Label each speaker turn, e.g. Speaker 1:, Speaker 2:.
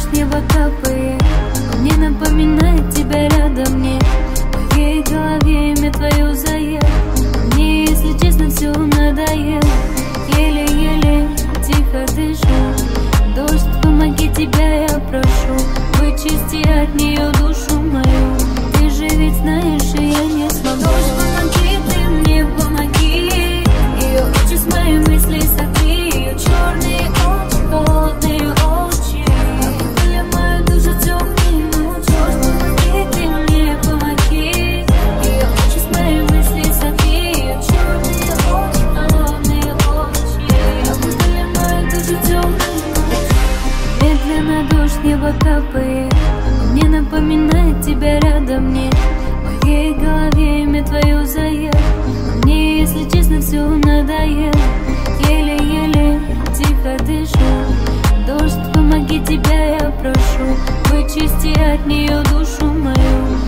Speaker 1: дождь неба капает, мне напоминает тебя рядом нет. В моей голове имя твое заело, мне, если честно, все надоело. Еле-еле тихо дышу, дождь, помоги, тебя я прошу, вычисти от нее душу мою. Ты же ведь знаешь, и я не смогу. Дождь, помоги, ты мне помоги, ее очи с моей мысли сотри, ее черные очи, холодные очи окутали мою душу темной ночью. Дождь, помоги, ты мне помоги, ее очи с моей мысли сотри, ее черные очи, холодные очи окутали мою душу темной ночью. Медленно дождь небо капает, мне напоминает тебя рядом нет. В моей голове имя твое заело, мне, если честно, все надоело. Еле-еле тихо дышу, дождь, помоги, тебя я прошу, вычисти от нее душу мою.